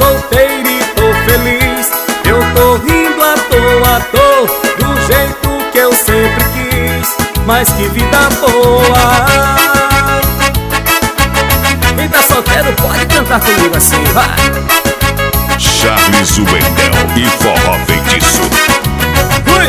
solteiro e tô feliz. Eu tô rindo à toa, do jeito que eu sempre quis. Mas que vida boa. Quem tá solteiro pode cantar comigo assim, vai. Charles o Wendel e Forró Feitiço. Fui!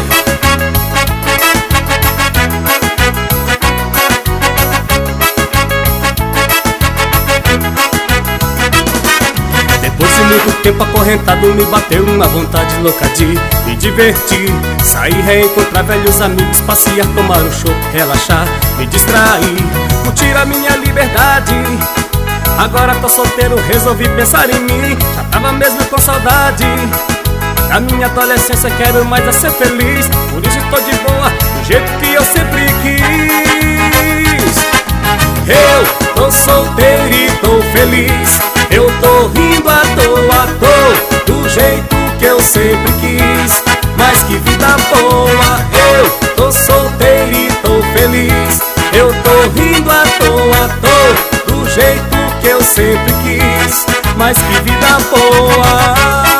Depois de muito tempo acorrentado, me bateu uma vontade louca de me divertir. Sair, reencontrar velhos amigos, passear, tomar um chopp, relaxar, me distrair, curtir a minha liberdade. Agora tô solteiro, resolvi pensar em mim. Já tava mesmo com saudade da minha adolescência, quero mais é ser feliz. Por isso tô de boa, do jeito que eu sempre quis. Eu tô solteiro e tô feliz. Eu tô rindo à toa, do jeito que eu sempre quis. Mas que vida boa. Eu tô solteiro e tô feliz. Eu tô rindo à toa, do jeito que eu sempre quis. Mas que vida boa.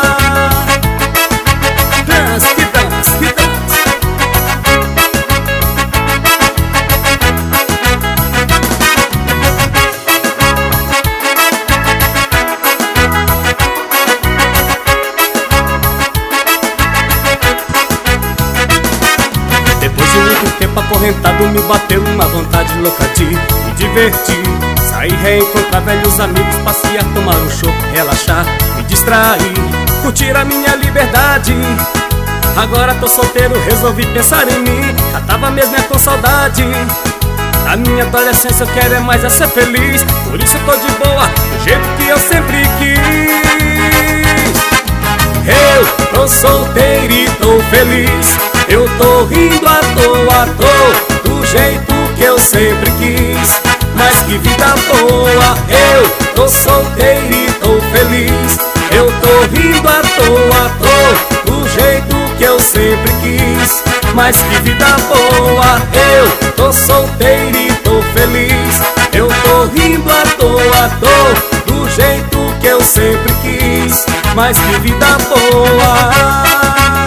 Dance, que dance, que dance. Depois de muito tempo acorrentado, me bateu uma vontade louca de me divertir. Sair, reencontrar velhos amigos, passear, tomar um chopp, relaxar, me distrair, curtir a minha liberdade. Agora tô solteiro, resolvi pensar em mim. Já tava mesmo com saudade da minha adolescência, eu quero é mais é ser feliz. Por isso tô de boa, do jeito que eu sempre quis. Eu tô solteiro e tô feliz. Eu tô rindo à toa, do jeito que eu sempre quis. Mas que vida boa. Eu tô solteiro e tô feliz. Eu tô rindo à toa, do jeito que eu sempre quis. Mas que vida boa. Eu tô solteiro e tô feliz. Eu tô rindo à toa, do jeito que eu sempre quis. Mas que vida boa.